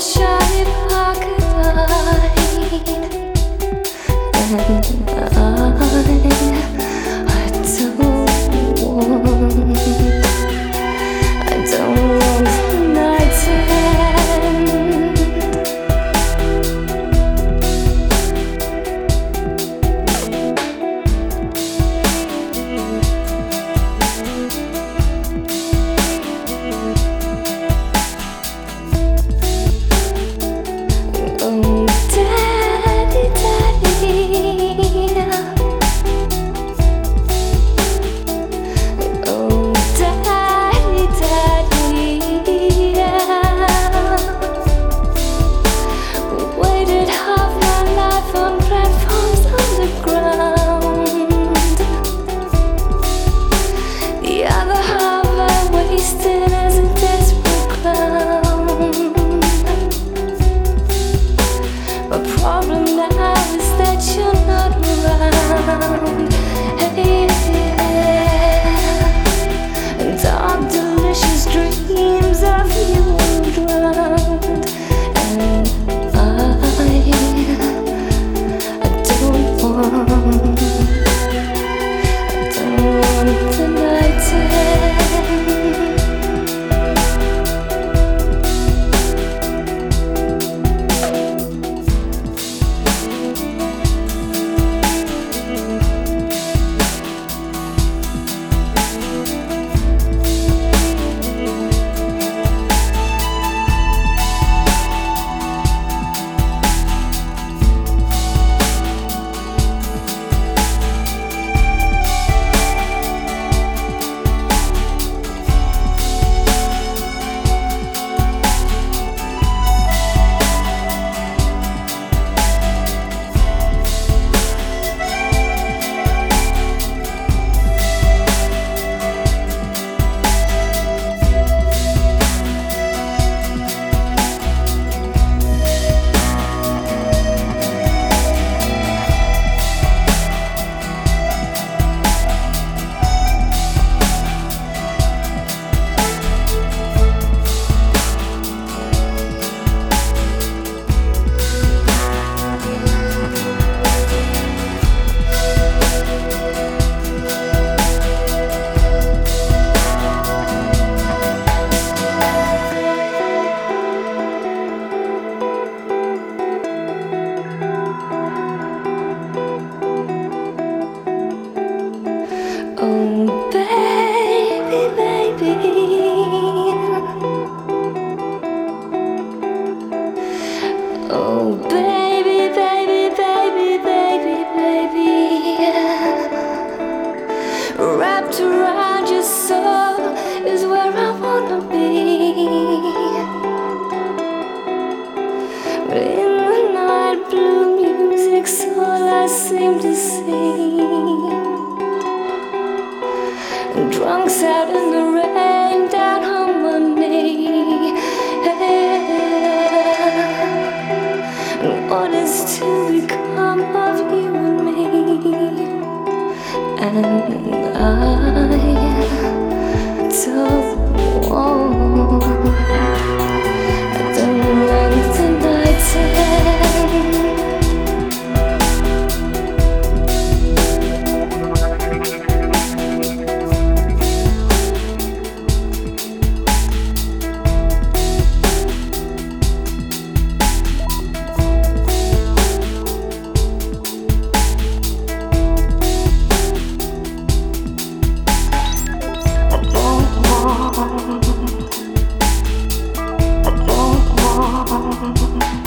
shiny pocket line, and I don't want the night to end. Oh, Daddy, Daddy, oh, Daddy, Daddy, waited half my life on platforms underground. The other half I wasted as a desperate clown. My problem now is that you're not around. Hey, yeah. And dark, delicious dreams of you will drown. And I don't want the night to end. Oh, baby, baby. Oh, baby, baby, baby, baby, baby. Wrapped around your soul is where I wanna be. But in the night, blue music's all I seem to see. Drunks out in the rain, down on my knee. And what is to become of you and me? And I don't want the night to end. I don't want